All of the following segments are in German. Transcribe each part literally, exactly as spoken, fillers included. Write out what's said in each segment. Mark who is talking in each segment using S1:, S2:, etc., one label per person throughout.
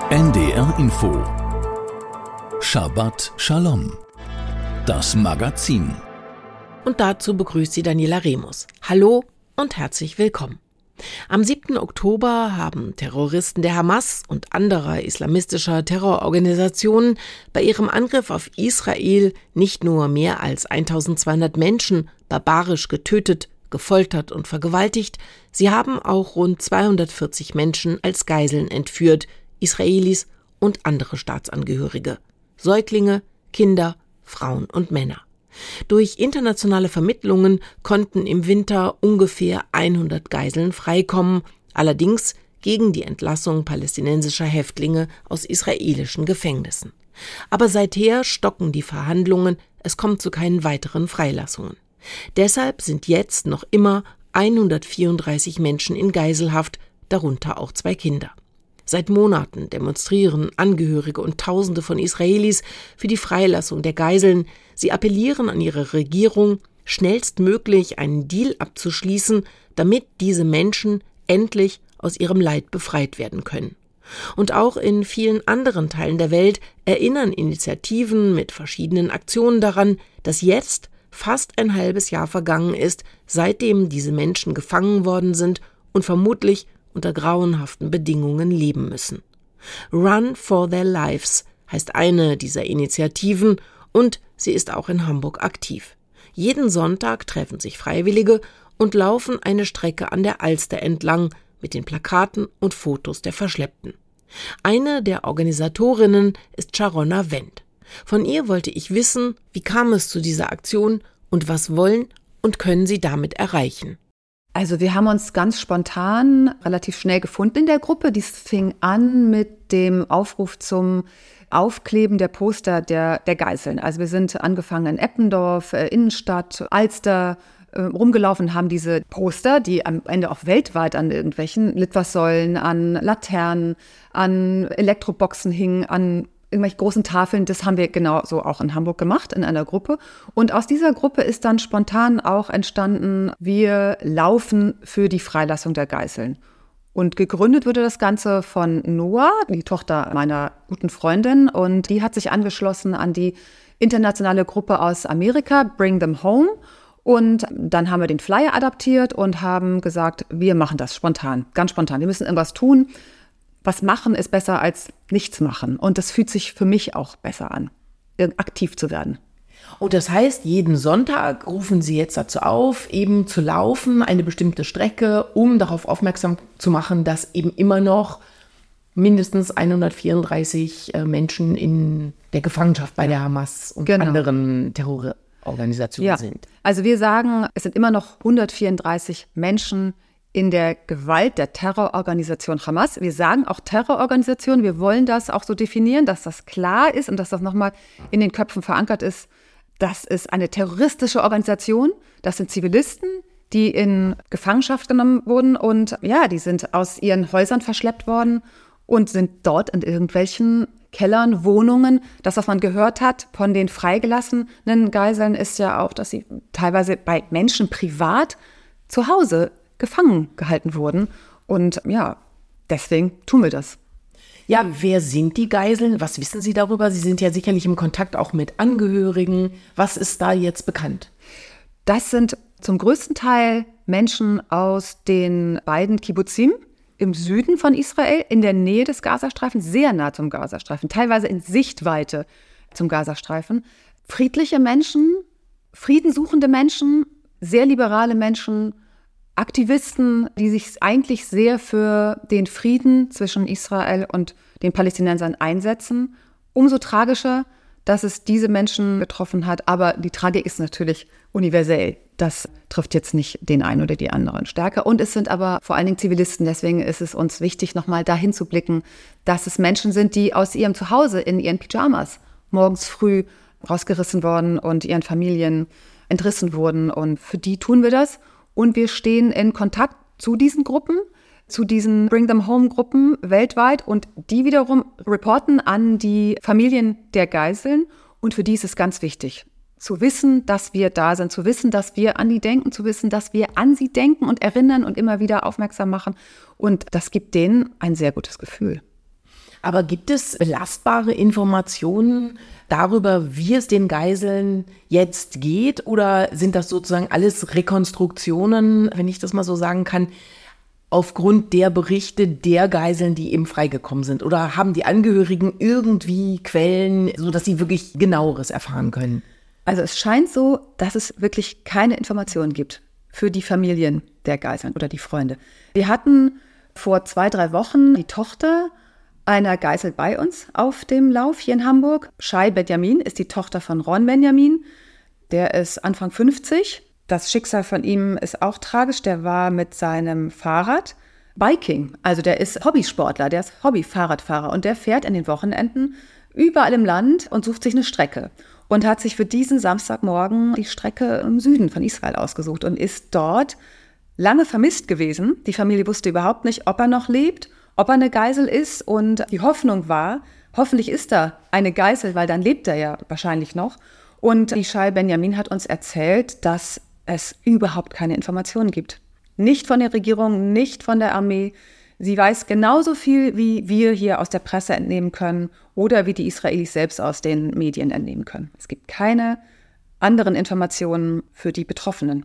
S1: N D R Info Shabbat Shalom, das Magazin.
S2: Und dazu begrüßt sie Daniela Remus. Hallo und herzlich willkommen. Am siebten Oktober haben Terroristen der Hamas und anderer islamistischer Terrororganisationen bei ihrem Angriff auf Israel nicht nur mehr als eintausendzweihundert Menschen barbarisch getötet, gefoltert und vergewaltigt, sie haben auch rund zweihundertvierzig Menschen als Geiseln entführt, Israelis und andere Staatsangehörige, Säuglinge, Kinder, Frauen und Männer. Durch internationale Vermittlungen konnten im Winter ungefähr hundert Geiseln freikommen, allerdings gegen die Entlassung palästinensischer Häftlinge aus israelischen Gefängnissen. Aber seither stocken die Verhandlungen, es kommt zu keinen weiteren Freilassungen. Deshalb sind jetzt noch immer hundertvierunddreißig Menschen in Geiselhaft, darunter auch zwei Kinder. Seit Monaten demonstrieren Angehörige und Tausende von Israelis für die Freilassung der Geiseln. Sie appellieren an ihre Regierung, schnellstmöglich einen Deal abzuschließen, damit diese Menschen endlich aus ihrem Leid befreit werden können. Und auch in vielen anderen Teilen der Welt erinnern Initiativen mit verschiedenen Aktionen daran, dass jetzt fast ein halbes Jahr vergangen ist, seitdem diese Menschen gefangen worden sind und vermutlich unter grauenhaften Bedingungen leben müssen. Run for Their Lives heißt eine dieser Initiativen und sie ist auch in Hamburg aktiv. Jeden Sonntag treffen sich Freiwillige und laufen eine Strecke an der Alster entlang mit den Plakaten und Fotos der Verschleppten. Eine der Organisatorinnen ist Sharona Wendt. Von ihr wollte ich wissen, wie kam es zu dieser Aktion und was wollen und können sie damit erreichen?
S3: Also wir haben uns ganz spontan relativ schnell gefunden in der Gruppe. Dies fing an mit dem Aufruf zum Aufkleben der Poster der, der Geiseln. Also wir sind angefangen in Eppendorf, äh, Innenstadt, Alster, äh, rumgelaufen, haben diese Poster, die am Ende auch weltweit an irgendwelchen Litfaßsäulen, an Laternen, an Elektroboxen hingen, an irgendwelche großen Tafeln, das haben wir genau so auch in Hamburg gemacht, in einer Gruppe. Und aus dieser Gruppe ist dann spontan auch entstanden, wir laufen für die Freilassung der Geiseln. Und gegründet wurde das Ganze von Noah, die Tochter meiner guten Freundin. Und die hat sich angeschlossen an die internationale Gruppe aus Amerika, Bring Them Home. Und dann haben wir den Flyer adaptiert und haben gesagt, wir machen das spontan, ganz spontan. Wir müssen irgendwas tun. Was machen ist besser als nichts machen. Und das fühlt sich für mich auch besser an, aktiv zu werden.
S2: Und das heißt, jeden Sonntag rufen Sie jetzt dazu auf, eben zu laufen, eine bestimmte Strecke, um darauf aufmerksam zu machen, dass eben immer noch mindestens hundertvierunddreißig Menschen in der Gefangenschaft bei der Hamas und genau. anderen Terrororganisationen ja. sind.
S3: Also wir sagen, es sind immer noch hundertvierunddreißig Menschen in der Gewalt der Terrororganisation Hamas. Wir sagen auch Terrororganisation, wir wollen das auch so definieren, dass das klar ist und dass das nochmal in den Köpfen verankert ist. Das ist eine terroristische Organisation, das sind Zivilisten, die in Gefangenschaft genommen wurden und ja, die sind aus ihren Häusern verschleppt worden und sind dort in irgendwelchen Kellern, Wohnungen. Das, was man gehört hat von den freigelassenen Geiseln, ist ja auch, dass sie teilweise bei Menschen privat zu Hause gefangen gehalten wurden. Und ja, deswegen tun wir das.
S2: Ja, wer sind die Geiseln? Was wissen Sie darüber? Sie sind ja sicherlich im Kontakt auch mit Angehörigen. Was ist da jetzt bekannt?
S3: Das sind zum größten Teil Menschen aus den beiden Kibbutzim im Süden von Israel, in der Nähe des Gazastreifens, sehr nah zum Gazastreifen, teilweise in Sichtweite zum Gazastreifen. Friedliche Menschen, friedensuchende Menschen, sehr liberale Menschen, Aktivisten, die sich eigentlich sehr für den Frieden zwischen Israel und den Palästinensern einsetzen. Umso tragischer, dass es diese Menschen getroffen hat. Aber die Tragik ist natürlich universell. Das trifft jetzt nicht den einen oder die anderen stärker. Und es sind aber vor allen Dingen Zivilisten. Deswegen ist es uns wichtig, nochmal dahin zu blicken, dass es Menschen sind, die aus ihrem Zuhause in ihren Pyjamas morgens früh rausgerissen worden und ihren Familien entrissen wurden. Und für die tun wir das. Und wir stehen in Kontakt zu diesen Gruppen, zu diesen Bring Them Home Gruppen weltweit. Und die wiederum reporten an die Familien der Geiseln. Und für die ist es ganz wichtig, zu wissen, dass wir da sind, zu wissen, dass wir an die denken, zu wissen, dass wir an sie denken und erinnern und immer wieder aufmerksam machen. Und das gibt denen ein sehr gutes Gefühl.
S2: Aber gibt es belastbare Informationen darüber, wie es den Geiseln jetzt geht? Oder sind das sozusagen alles Rekonstruktionen, wenn ich das mal so sagen kann, aufgrund der Berichte der Geiseln, die eben freigekommen sind? Oder haben die Angehörigen irgendwie Quellen, sodass sie wirklich Genaueres erfahren können?
S3: Also es scheint so, dass es wirklich keine Informationen gibt für die Familien der Geiseln oder die Freunde. Wir hatten vor zwei, drei Wochen die Tochter einer Geisel bei uns auf dem Lauf hier in Hamburg. Shai Benjamin ist die Tochter von Ron Benjamin. Der ist Anfang fünfzig. Das Schicksal von ihm ist auch tragisch. Der war mit seinem Fahrrad Biking. Also der ist Hobbysportler, der ist Hobby-Fahrradfahrer. Und der fährt in den Wochenenden überall im Land und sucht sich eine Strecke. Und hat sich für diesen Samstagmorgen die Strecke im Süden von Israel ausgesucht und ist dort lange vermisst gewesen. Die Familie wusste überhaupt nicht, ob er noch lebt, ob er eine Geisel ist. Und die Hoffnung war, hoffentlich ist er eine Geisel, weil dann lebt er ja wahrscheinlich noch. Und die Shai Benjamin hat uns erzählt, dass es überhaupt keine Informationen gibt. Nicht von der Regierung, nicht von der Armee. Sie weiß genauso viel, wie wir hier aus der Presse entnehmen können oder wie die Israelis selbst aus den Medien entnehmen können. Es gibt keine anderen Informationen für die Betroffenen.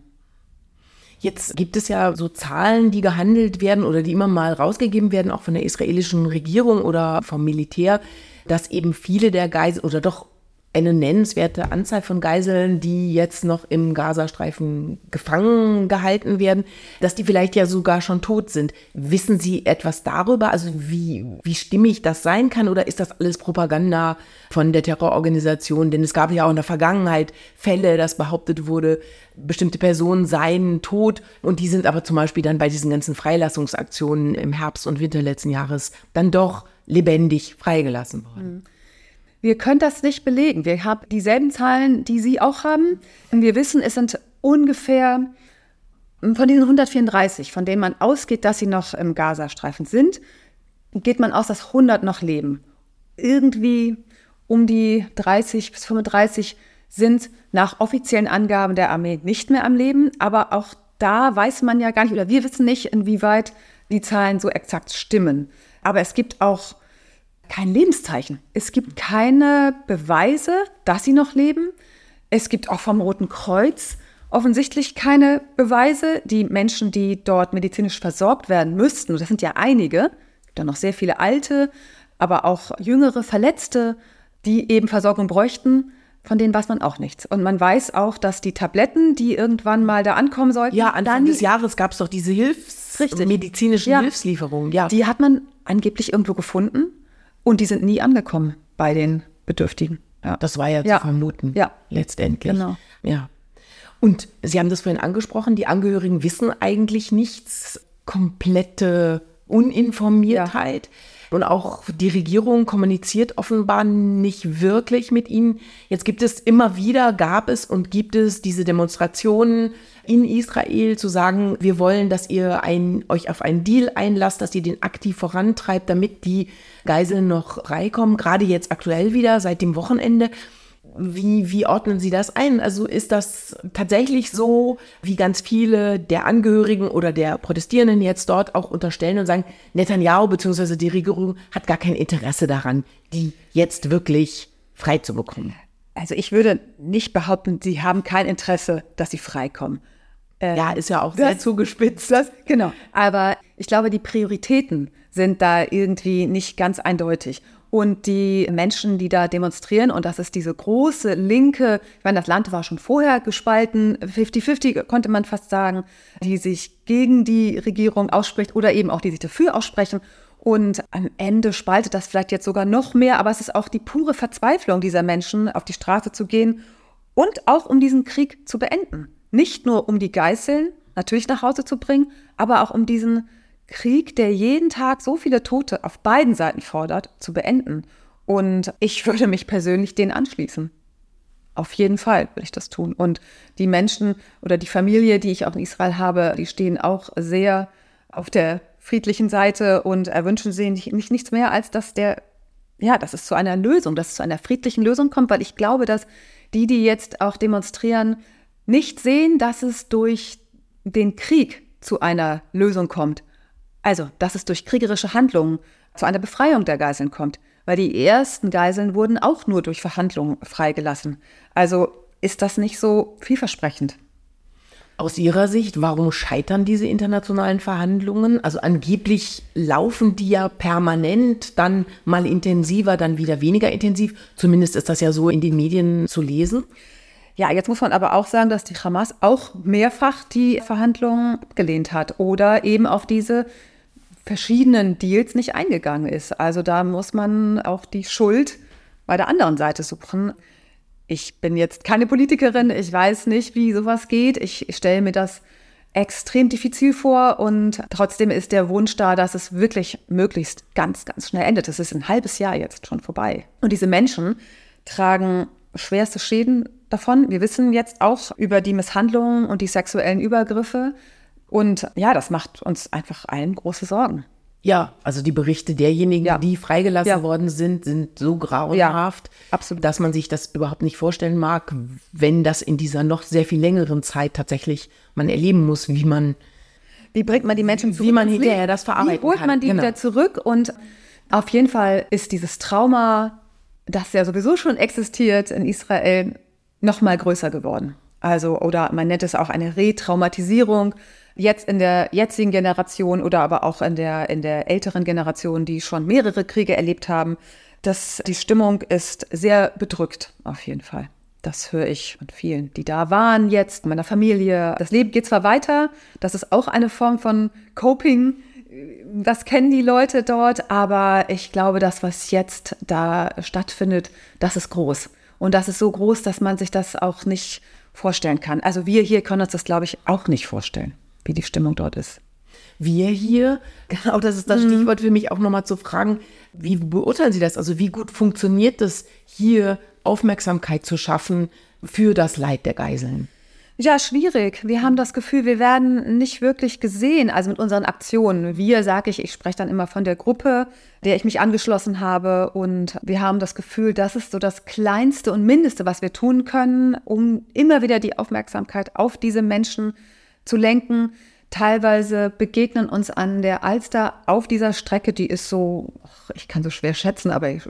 S2: Jetzt gibt es ja so Zahlen, die gehandelt werden oder die immer mal rausgegeben werden, auch von der israelischen Regierung oder vom Militär, dass eben viele der Geiseln oder doch eine nennenswerte Anzahl von Geiseln, die jetzt noch im Gazastreifen gefangen gehalten werden, dass die vielleicht ja sogar schon tot sind. Wissen Sie etwas darüber, also wie, wie stimmig das sein kann, oder ist das alles Propaganda von der Terrororganisation? Denn es gab ja auch in der Vergangenheit Fälle, dass behauptet wurde, bestimmte Personen seien tot, und die sind aber zum Beispiel dann bei diesen ganzen Freilassungsaktionen im Herbst und Winter letzten Jahres dann doch lebendig freigelassen worden. Mhm.
S3: Wir können das nicht belegen. Wir haben dieselben Zahlen, die Sie auch haben. Wir wissen, es sind ungefähr von diesen hundertvierunddreißig, von denen man ausgeht, dass sie noch im Gazastreifen sind, geht man aus, dass hundert noch leben. Irgendwie um die dreißig bis fünfunddreißig sind nach offiziellen Angaben der Armee nicht mehr am Leben. Aber auch da weiß man ja gar nicht, oder wir wissen nicht, inwieweit die Zahlen so exakt stimmen. Aber es gibt auch kein Lebenszeichen. Es gibt keine Beweise, dass sie noch leben. Es gibt auch vom Roten Kreuz offensichtlich keine Beweise. Die Menschen, die dort medizinisch versorgt werden müssten, und das sind ja einige, es gibt ja noch sehr viele alte, aber auch jüngere Verletzte, die eben Versorgung bräuchten, von denen weiß man auch nichts. Und man weiß auch, dass die Tabletten, die irgendwann mal da ankommen sollten,
S2: ja, Anfang des Jahres gab es doch diese Hilfs-
S3: Richtig.
S2: medizinischen
S3: ja.
S2: Hilfslieferungen. Ja.
S3: Die hat man angeblich irgendwo gefunden. Und die sind nie angekommen bei den Bedürftigen.
S2: Ja. Das war ja,
S3: ja.
S2: zu vermuten,
S3: ja.
S2: letztendlich.
S3: Genau.
S2: Ja. Und Sie haben das vorhin angesprochen, die Angehörigen wissen eigentlich nichts, komplette Uninformiertheit. Ja. Und auch die Regierung kommuniziert offenbar nicht wirklich mit ihnen. Jetzt gibt es immer wieder, gab es und gibt es diese Demonstrationen in Israel, zu sagen, wir wollen, dass ihr ein, euch auf einen Deal einlasst, dass ihr den aktiv vorantreibt, damit die Geiseln noch freikommen. Gerade jetzt aktuell wieder, seit dem Wochenende. Wie, wie ordnen Sie das ein? Also ist das tatsächlich so, wie ganz viele der Angehörigen oder der Protestierenden jetzt dort auch unterstellen und sagen, Netanyahu bzw. die Regierung hat gar kein Interesse daran, die jetzt wirklich frei zu bekommen?
S3: Also ich würde nicht behaupten, sie haben kein Interesse, dass sie freikommen.
S2: Äh, ja, ist ja auch sehr
S3: das,
S2: zugespitzt.
S3: Das, genau, aber ich glaube, die Prioritäten sind da irgendwie nicht ganz eindeutig. Und die Menschen, die da demonstrieren, und das ist diese große linke, ich meine, das Land war schon vorher gespalten, fünfzig fünfzig konnte man fast sagen, die sich gegen die Regierung ausspricht oder eben auch die sich dafür aussprechen. Und am Ende spaltet das vielleicht jetzt sogar noch mehr, aber es ist auch die pure Verzweiflung dieser Menschen, auf die Straße zu gehen und auch um diesen Krieg zu beenden. Nicht nur um die Geiseln natürlich nach Hause zu bringen, aber auch um diesen Krieg, der jeden Tag so viele Tote auf beiden Seiten fordert, zu beenden. Und ich würde mich persönlich denen anschließen. Auf jeden Fall würde ich das tun. Und die Menschen oder die Familie, die ich auch in Israel habe, die stehen auch sehr auf der friedlichen Seite und erwünschen sich nicht, nichts mehr, als dass der, ja, dass es zu einer Lösung, dass es zu einer friedlichen Lösung kommt, weil ich glaube, dass die, die jetzt auch demonstrieren, nicht sehen, dass es durch den Krieg zu einer Lösung kommt. Also, dass es durch kriegerische Handlungen zu einer Befreiung der Geiseln kommt. Weil die ersten Geiseln wurden auch nur durch Verhandlungen freigelassen. Also ist das nicht so vielversprechend.
S2: Aus Ihrer Sicht, warum scheitern diese internationalen Verhandlungen? Also angeblich laufen die ja permanent, dann mal intensiver, dann wieder weniger intensiv. Zumindest ist das ja so in den Medien zu lesen.
S3: Ja, jetzt muss man aber auch sagen, dass die Hamas auch mehrfach die Verhandlungen abgelehnt hat oder eben auf diese verschiedenen Deals nicht eingegangen ist. Also da muss man auch die Schuld bei der anderen Seite suchen. Ich bin jetzt keine Politikerin, ich weiß nicht, wie sowas geht. Ich stelle mir das extrem diffizil vor und trotzdem ist der Wunsch da, dass es wirklich möglichst ganz, ganz schnell endet. Es ist ein halbes Jahr jetzt schon vorbei. Und diese Menschen tragen schwerste Schäden davon. Wir wissen jetzt auch über die Misshandlungen und die sexuellen Übergriffe. Und ja, das macht uns einfach allen große Sorgen.
S2: Ja, also die Berichte derjenigen, ja. die freigelassen
S3: ja.
S2: worden sind, sind so grauenhaft,
S3: ja, absolut.
S2: dass man sich das überhaupt nicht vorstellen mag, wenn das in dieser noch sehr viel längeren Zeit tatsächlich man erleben muss, wie man
S3: Wie bringt man die Menschen zurück?
S2: Wie man hinterher das verarbeiten kann.
S3: Wie holt man die
S2: genau.
S3: wieder zurück? Und auf jeden Fall ist dieses Trauma, das ja sowieso schon existiert in Israel, noch mal größer geworden. Also, oder man nennt es auch eine Retraumatisierung. Jetzt in der jetzigen Generation oder aber auch in der, in der älteren Generation, die schon mehrere Kriege erlebt haben, dass die Stimmung ist sehr bedrückt, auf jeden Fall. Das höre ich von vielen, die da waren jetzt, meiner Familie. Das Leben geht zwar weiter, das ist auch eine Form von Coping, das kennen die Leute dort, aber ich glaube, das, was jetzt da stattfindet, das ist groß. Und das ist so groß, dass man sich das auch nicht vorstellen kann. Also wir hier können uns das, glaube ich, auch nicht vorstellen, wie die Stimmung dort ist.
S2: Wir hier, genau, das ist das Stichwort für mich auch nochmal zu fragen, wie beurteilen Sie das? Also wie gut funktioniert es, hier Aufmerksamkeit zu schaffen für das Leid der Geiseln?
S3: Ja, schwierig. Wir haben das Gefühl, wir werden nicht wirklich gesehen, also mit unseren Aktionen. Wir, sage ich, ich spreche dann immer von der Gruppe, der ich mich angeschlossen habe. Und wir haben das Gefühl, das ist so das Kleinste und Mindeste, was wir tun können, um immer wieder die Aufmerksamkeit auf diese Menschen zu lenken. Teilweise begegnen uns an der Alster auf dieser Strecke, die ist so, ich kann so schwer schätzen, aber ich,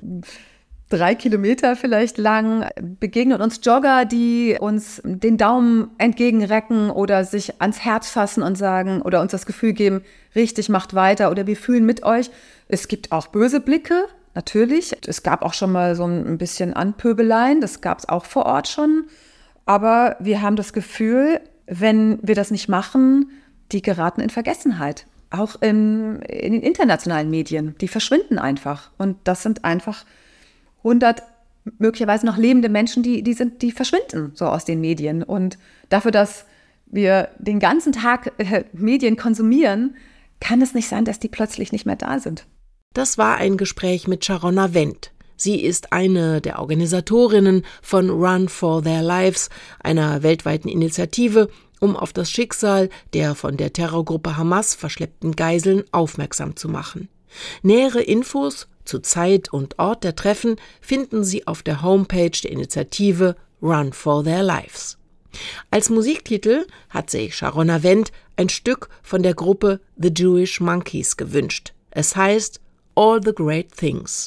S3: drei Kilometer vielleicht lang, begegnen uns Jogger, die uns den Daumen entgegenrecken oder sich ans Herz fassen und sagen oder uns das Gefühl geben, richtig, macht weiter oder wir fühlen mit euch. Es gibt auch böse Blicke, natürlich. Es gab auch schon mal so ein bisschen Anpöbeleien, das gab es auch vor Ort schon. Aber wir haben das Gefühl, wenn wir das nicht machen, die geraten in Vergessenheit. Auch in, in den internationalen Medien. Die verschwinden einfach. Und das sind einfach hundert möglicherweise noch lebende Menschen, die, die, sind, die verschwinden so aus den Medien. Und dafür, dass wir den ganzen Tag äh, Medien konsumieren, kann es nicht sein, dass die plötzlich nicht mehr da sind.
S2: Das war ein Gespräch mit Sharona Wendt. Sie ist eine der Organisatorinnen von Run for Their Lives, einer weltweiten Initiative, um auf das Schicksal der von der Terrorgruppe Hamas verschleppten Geiseln aufmerksam zu machen. Nähere Infos zu Zeit und Ort der Treffen finden Sie auf der Homepage der Initiative Run for Their Lives. Als Musiktitel hat sich Sharona Wendt ein Stück von der Gruppe The Jewish Monkeys gewünscht. Es heißt All the Great Things.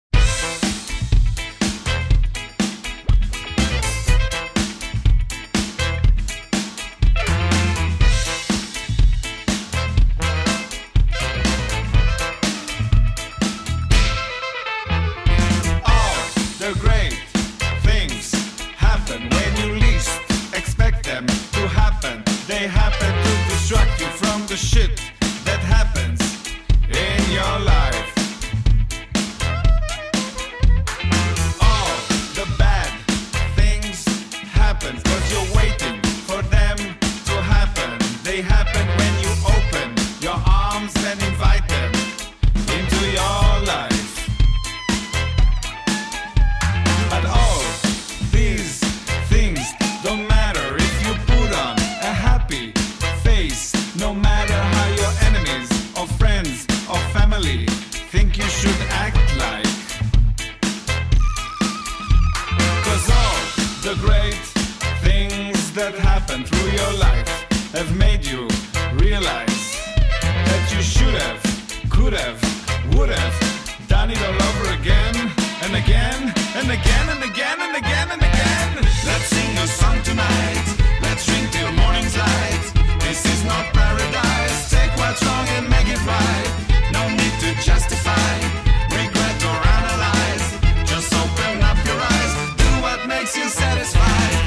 S4: Shit that happens in your life. All the bad things happen because you're waiting for them to happen. They happen when you open your arms and invite them into your life. But all these things don't matter if you put on a happy face. No matter how your enemies or friends or family think you should act like. 'Cause all the great things that happen through your life have made you realize that you should have would have, would have done it all over again, and again, and again, and again, and again, and again. Let's sing a song tonight, let's drink till morning's light. This is not paradise, take what's wrong and make it right. No need to justify, regret or analyze. Just open up your eyes, do what makes you satisfied.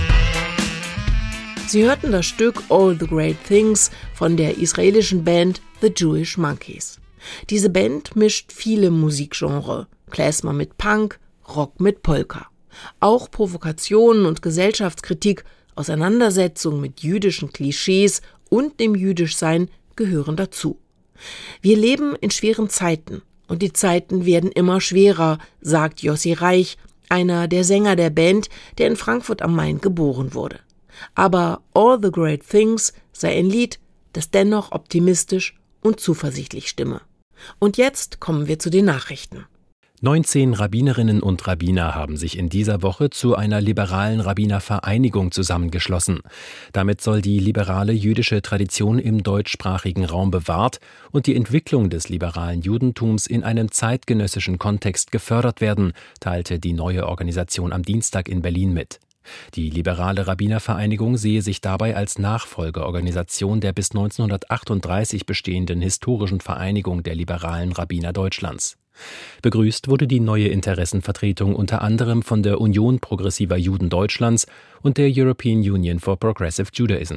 S2: Sie hörten das Stück All the Great Things von der israelischen Band The Jewish Monkeys. Diese Band mischt viele Musikgenres, Klezmer mit Punk, Rock mit Polka. Auch Provokationen und Gesellschaftskritik, Auseinandersetzung mit jüdischen Klischees und dem Jüdischsein gehören dazu. Wir leben in schweren Zeiten und die Zeiten werden immer schwerer, sagt Yossi Reich, einer der Sänger der Band, der in Frankfurt am Main geboren wurde. Aber All the Great Things sei ein Lied, das dennoch optimistisch und zuversichtlich stimme. Und jetzt kommen wir zu den Nachrichten.
S5: neunzehn Rabbinerinnen und Rabbiner haben sich in dieser Woche zu einer liberalen Rabbinervereinigung zusammengeschlossen. Damit soll die liberale jüdische Tradition im deutschsprachigen Raum bewahrt und die Entwicklung des liberalen Judentums in einem zeitgenössischen Kontext gefördert werden, teilte die neue Organisation am Dienstag in Berlin mit. Die liberale Rabbinervereinigung sehe sich dabei als Nachfolgeorganisation der bis neunzehnhundertachtunddreißig bestehenden historischen Vereinigung der liberalen Rabbiner Deutschlands. Begrüßt wurde die neue Interessenvertretung unter anderem von der Union Progressiver Juden Deutschlands und der European Union for Progressive Judaism.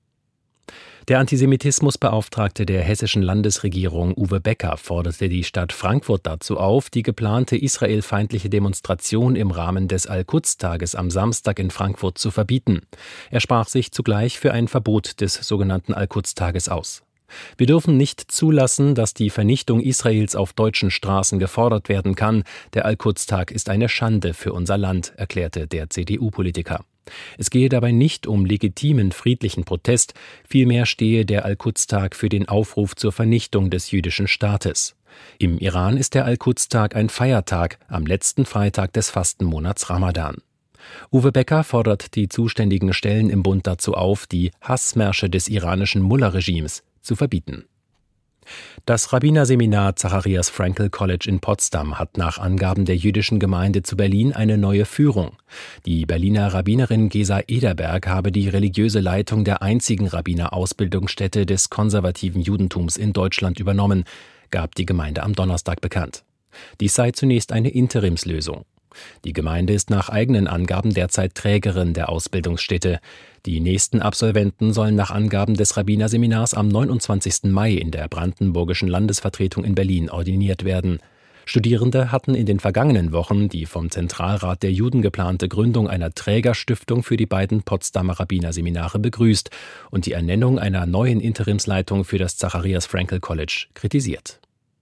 S5: Der Antisemitismusbeauftragte der hessischen Landesregierung Uwe Becker forderte die Stadt Frankfurt dazu auf, die geplante israelfeindliche Demonstration im Rahmen des Al-Quds-Tages am Samstag in Frankfurt zu verbieten. Er sprach sich zugleich für ein Verbot des sogenannten Al-Quds-Tages aus. Wir dürfen nicht zulassen, dass die Vernichtung Israels auf deutschen Straßen gefordert werden kann. Der Al-Quds-Tag ist eine Schande für unser Land, erklärte der C D U-Politiker. Es gehe dabei nicht um legitimen friedlichen Protest, vielmehr stehe der Al-Quds-Tag für den Aufruf zur Vernichtung des jüdischen Staates. Im Iran ist der Al-Quds-Tag ein Feiertag am letzten Freitag des Fastenmonats Ramadan. Uwe Becker fordert die zuständigen Stellen im Bund dazu auf, die Hassmärsche des iranischen Mullah-Regimes zu verbieten. Das Rabbinerseminar Zacharias Frankel College in Potsdam hat nach Angaben der jüdischen Gemeinde zu Berlin eine neue Führung. Die Berliner Rabbinerin Gesa Ederberg habe die religiöse Leitung der einzigen Rabbinerausbildungsstätte des konservativen Judentums in Deutschland übernommen, gab die Gemeinde am Donnerstag bekannt. Dies sei zunächst eine Interimslösung. Die Gemeinde ist nach eigenen Angaben derzeit Trägerin der Ausbildungsstätte. Die nächsten Absolventen sollen nach Angaben des Rabbinerseminars am neunundzwanzigsten Mai in der brandenburgischen Landesvertretung in Berlin ordiniert werden. Studierende hatten in den vergangenen Wochen die vom Zentralrat der Juden geplante Gründung einer Trägerstiftung für die beiden Potsdamer Rabbinerseminare begrüßt und die Ernennung einer neuen Interimsleitung für das Zacharias Frankel College kritisiert.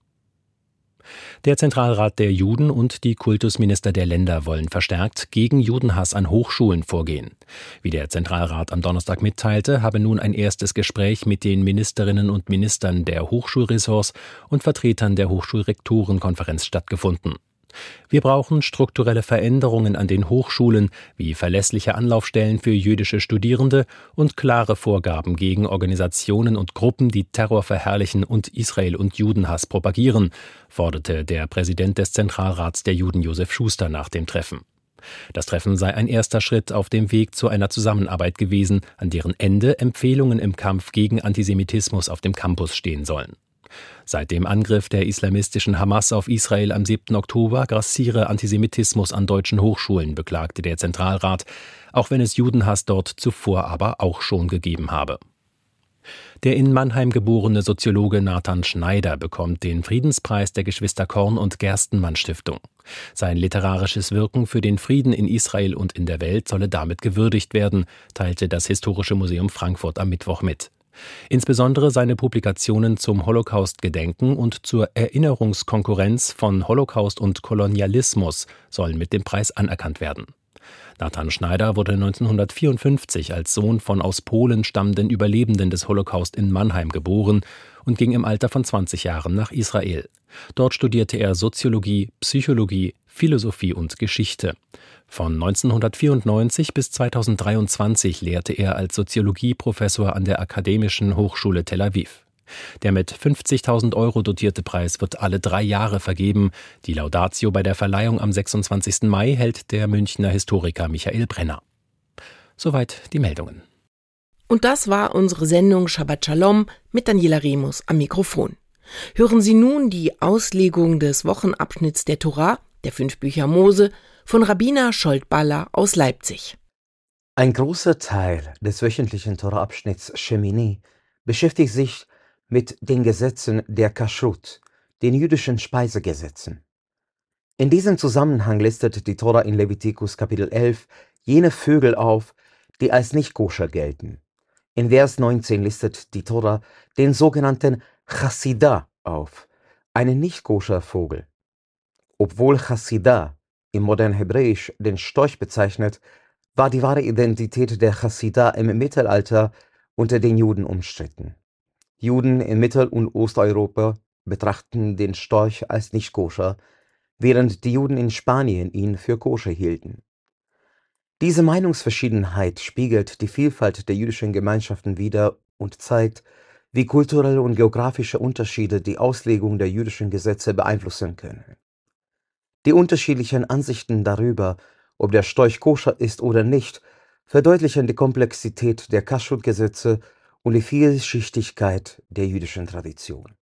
S5: Der Zentralrat der Juden und die Kultusminister der Länder wollen verstärkt gegen Judenhass an Hochschulen vorgehen. Wie der Zentralrat am Donnerstag mitteilte, habe nun ein erstes Gespräch mit den Ministerinnen und Ministern der Hochschulressorts und Vertretern der Hochschulrektorenkonferenz stattgefunden. Wir brauchen strukturelle Veränderungen an den Hochschulen, wie verlässliche Anlaufstellen für jüdische Studierende und klare Vorgaben gegen Organisationen und Gruppen, die Terror verherrlichen und Israel- und Judenhass propagieren, forderte der Präsident des Zentralrats der Juden Josef Schuster nach dem Treffen. Das Treffen sei ein erster Schritt auf dem Weg zu einer Zusammenarbeit gewesen, an deren Ende Empfehlungen im Kampf gegen Antisemitismus auf dem Campus stehen sollen. Seit dem Angriff der islamistischen Hamas auf Israel am siebten Oktober grassiere Antisemitismus an deutschen Hochschulen, beklagte der Zentralrat, auch wenn es Judenhass dort zuvor aber auch schon gegeben habe. Der in Mannheim geborene Soziologe Nathan Schneider bekommt den Friedenspreis der Geschwister Korn- und Gerstenmann-Stiftung. Sein literarisches Wirken für den Frieden in Israel und in der Welt solle damit gewürdigt werden, teilte das Historische Museum Frankfurt am Mittwoch mit. Insbesondere seine Publikationen zum Holocaust-Gedenken und zur Erinnerungskonkurrenz von Holocaust und Kolonialismus sollen mit dem Preis anerkannt werden. Nathan Schneider wurde neunzehnhundertvierundfünfzig als Sohn von aus Polen stammenden Überlebenden des Holocaust in Mannheim geboren und ging im Alter von zwanzig Jahren nach Israel. Dort studierte er Soziologie, Psychologie, Philosophie und Geschichte. Von neunzehnhundertvierundneunzig bis zweitausenddreiundzwanzig lehrte er als Soziologieprofessor an der Akademischen Hochschule Tel Aviv. Der mit fünfzigtausend Euro dotierte Preis wird alle drei Jahre vergeben. Die Laudatio bei der Verleihung am sechsundzwanzigsten Mai hält der Münchner Historiker Michael Brenner. Soweit die Meldungen.
S2: Und das war unsere Sendung Shabbat Shalom mit Daniela Remus am Mikrofon. Hören Sie nun die Auslegung des Wochenabschnitts der Tora, der fünf Bücher Mose, von Rabbiner Scholt-Baller aus Leipzig.
S6: Ein großer Teil des wöchentlichen Tora-Abschnitts Shemini beschäftigt sich mit den Gesetzen der Kashrut, den jüdischen Speisegesetzen. In diesem Zusammenhang listet die Tora in Levitikus Kapitel elf jene Vögel auf, die als nicht koscher gelten. In Vers neunzehn listet die Tora den sogenannten Chassidah auf, einen nicht koscher Vogel. Obwohl Chassidah im modernen Hebräisch den Storch bezeichnet, war die wahre Identität der Chassidah im Mittelalter unter den Juden umstritten. Juden in Mittel- und Osteuropa betrachteten den Storch als nicht koscher, während die Juden in Spanien ihn für koscher hielten. Diese Meinungsverschiedenheit spiegelt die Vielfalt der jüdischen Gemeinschaften wider und zeigt, wie kulturelle und geografische Unterschiede die Auslegung der jüdischen Gesetze beeinflussen können. Die unterschiedlichen Ansichten darüber, ob der Storch koscher ist oder nicht, verdeutlichen die Komplexität der Kashrut-Gesetze und die Vielschichtigkeit der jüdischen Tradition.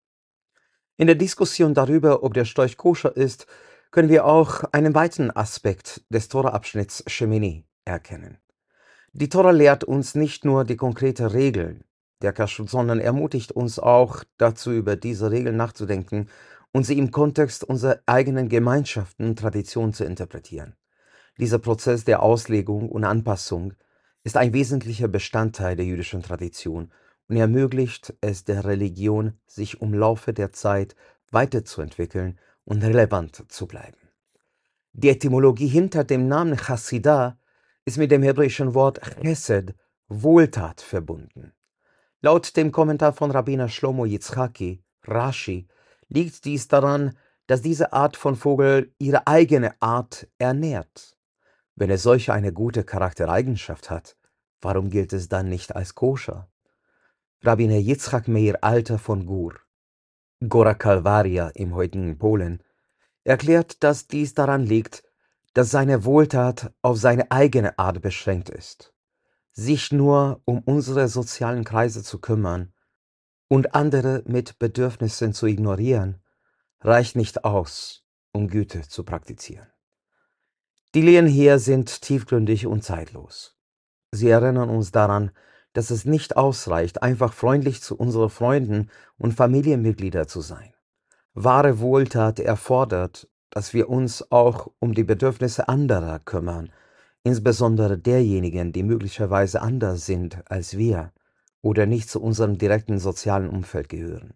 S6: In der Diskussion darüber, ob der Storch koscher ist, können wir auch einen weiteren Aspekt des Tora-Abschnitts Shemini erkennen. Die Tora lehrt uns nicht nur die konkreten Regeln der Kashrut, sondern ermutigt uns auch dazu, über diese Regeln nachzudenken und sie im Kontext unserer eigenen Gemeinschaften und Traditionen zu interpretieren. Dieser Prozess der Auslegung und Anpassung ist ein wesentlicher Bestandteil der jüdischen Tradition und ermöglicht es der Religion, sich im Laufe der Zeit weiterzuentwickeln und relevant zu bleiben. Die Etymologie hinter dem Namen Chassidah ist mit dem hebräischen Wort Chesed, Wohltat, verbunden. Laut dem Kommentar von Rabbiner Shlomo Yitzchaki, Rashi, liegt dies daran, dass diese Art von Vogel ihre eigene Art ernährt. Wenn es solch eine gute Charaktereigenschaft hat, warum gilt es dann nicht als koscher? Rabbiner Yitzchak Meir Alter von Gur, Gora Kalwaria im heutigen Polen, erklärt, dass dies daran liegt, dass seine Wohltat auf seine eigene Art beschränkt ist. Sich nur um unsere sozialen Kreise zu kümmern und andere mit Bedürfnissen zu ignorieren, reicht nicht aus, um Güte zu praktizieren. Die Lehren hier sind tiefgründig und zeitlos. Sie erinnern uns daran, dass es nicht ausreicht, einfach freundlich zu unseren Freunden und Familienmitgliedern zu sein. Wahre Wohltat erfordert, dass wir uns auch um die Bedürfnisse anderer kümmern, insbesondere derjenigen, die möglicherweise anders sind als wir oder nicht zu unserem direkten sozialen Umfeld gehören.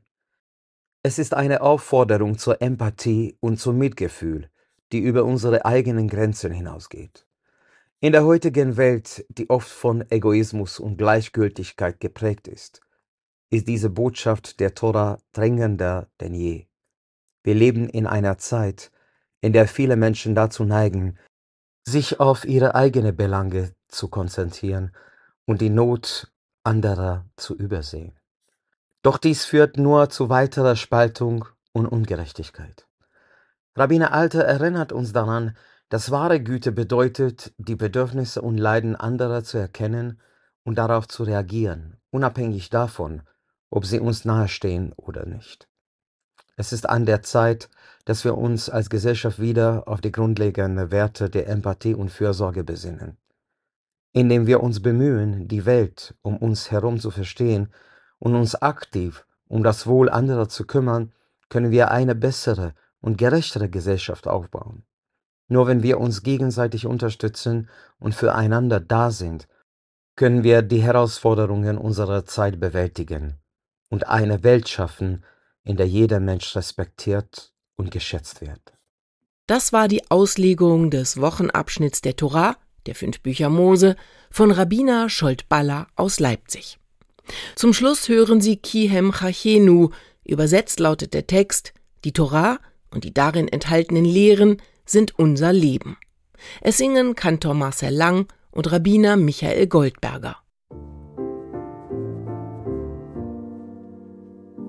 S6: Es ist eine Aufforderung zur Empathie und zum Mitgefühl, die über unsere eigenen Grenzen hinausgeht. In der heutigen Welt, die oft von Egoismus und Gleichgültigkeit geprägt ist, ist diese Botschaft der Tora drängender denn je. Wir leben in einer Zeit, in der viele Menschen dazu neigen, sich auf ihre eigenen Belange zu konzentrieren und die Not anderer zu übersehen. Doch dies führt nur zu weiterer Spaltung und Ungerechtigkeit. Rabbiner Alter erinnert uns daran, dass wahre Güte bedeutet, die Bedürfnisse und Leiden anderer zu erkennen und darauf zu reagieren, unabhängig davon, ob sie uns nahestehen oder nicht. Es ist an der Zeit, dass wir uns als Gesellschaft wieder auf die grundlegenden Werte der Empathie und Fürsorge besinnen. Indem wir uns bemühen, die Welt um uns herum zu verstehen und uns aktiv um das Wohl anderer zu kümmern, können wir eine bessere und gerechtere Gesellschaft aufbauen. Nur wenn wir uns gegenseitig unterstützen und füreinander da sind, können wir die Herausforderungen unserer Zeit bewältigen und eine Welt schaffen, in der jeder Mensch respektiert und geschätzt wird.
S2: Das war die Auslegung des Wochenabschnitts der Tora, der fünf Bücher Mose, von Rabbiner Scholt-Baller aus Leipzig. Zum Schluss hören Sie Kihem Chachenu. Übersetzt lautet der Text: Die Tora und die darin enthaltenen Lehren sind unser Leben. Es singen Kantor Marcel Lang und Rabbiner Michael Goldberger.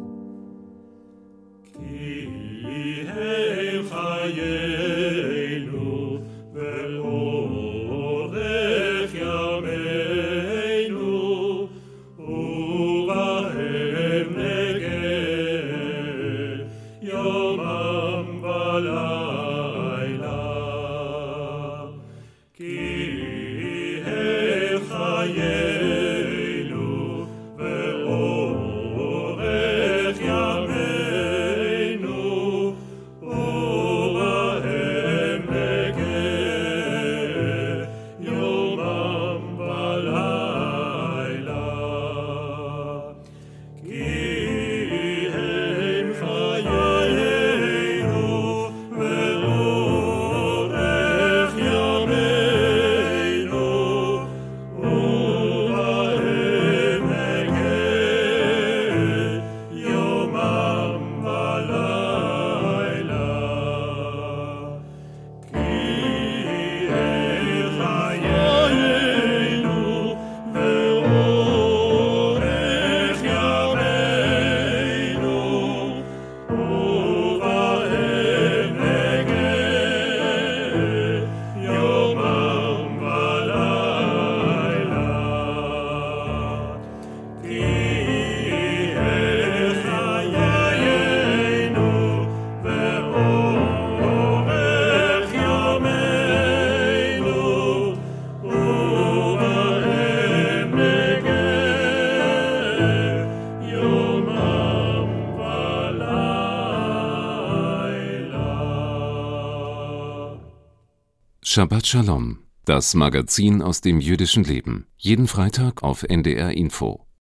S7: Shabbat Shalom, das Magazin aus dem jüdischen Leben. Jeden Freitag auf N D R Info.